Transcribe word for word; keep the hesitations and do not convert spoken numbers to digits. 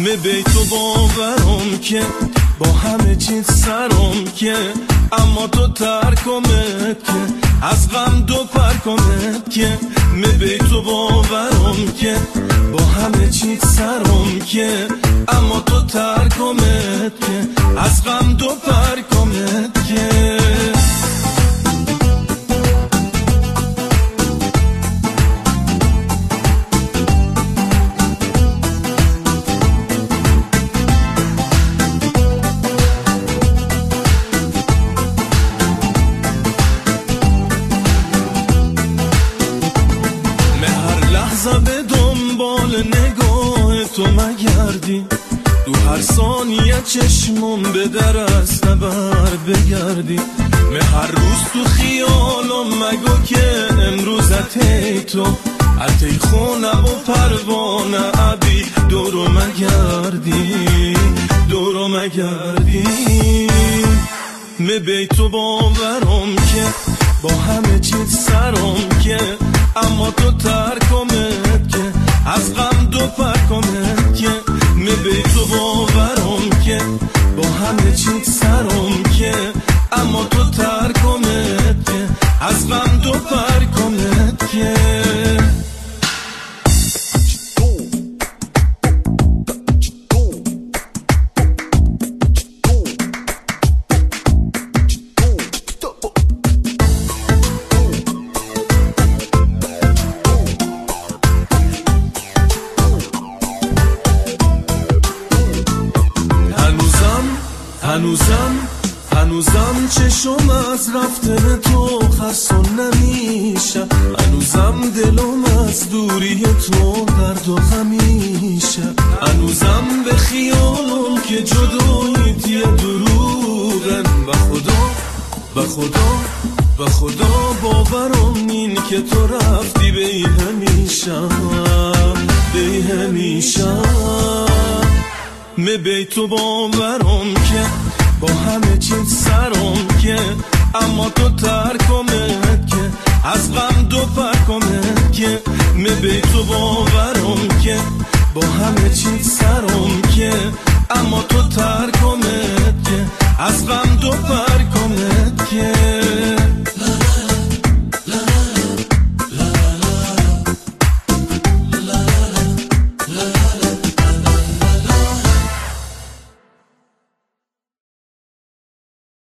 می بی تو باورم که با همه چیز سرم که اما تو ترکمت که از غم دو پرکمت که می بی تو باورم که با همه چیز سرم که اما تو ترکمت که از غم دو پرکمت که به دنبال نگاه تو مگردی دو هر ثانیه چشمم به در است نبر بگردی من هر روز تو خیالم مگو که امروزت ای تو اتی خونه و پروانه عبی دورو مگردی دورو مگردی می بی تو باورم که با همه چیز سرم که اما تو ترکمت که از غم دو پرکمت که می بی تو باورم که با همه چیز سرم که اما تو ترکمت که از غم دو پرکمت که هنوزم هنوزم چشم از رفتن تو خستون نمیشه هنوزم دلم از دوری تو درد و غمیشه هنوزم به خیالم که جداییت یه دروغن و خدا و خدا و خدا باورم این که تو رفتی به همیشه به همیشه می بی تو باورم که با همه چیز سرم که اما تو ترکمت که از غم دو پر